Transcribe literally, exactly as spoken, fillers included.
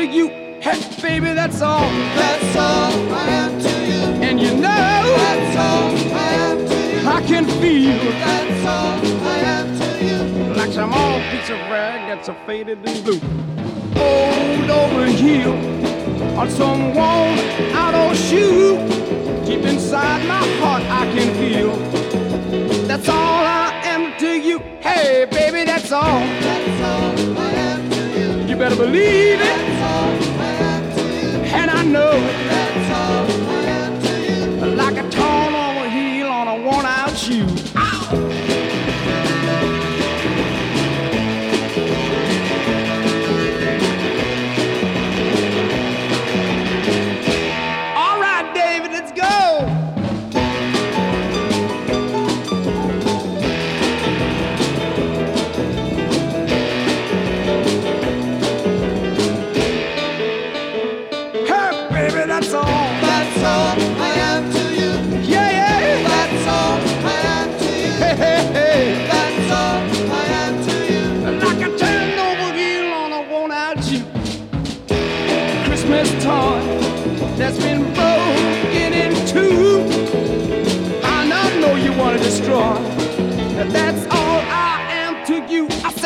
to you. Hey, baby, that's all. That's all I am to you. And you know, that's all I am to you. I can feel. That's all I am to you. Like some old piece of rag that's a faded and blue. Old over heel on some worn out old shoe. Deep inside my heart I can feel. That's all I am to you. Hey, baby, that's all. That's all I am to you. You better believe it. That's all I am to you. And I know it. That's all I am to you. Like a torn over heel on a worn out shoe. Ow! That's all. That's all I am to you. Yeah, yeah. That's all I am to you. Hey, hey, hey. That's all I am to you. Like a turned over heel on a worn out shoe. Christmas toy that's been broken in two. I know you want to destroy. That's all I am to you. I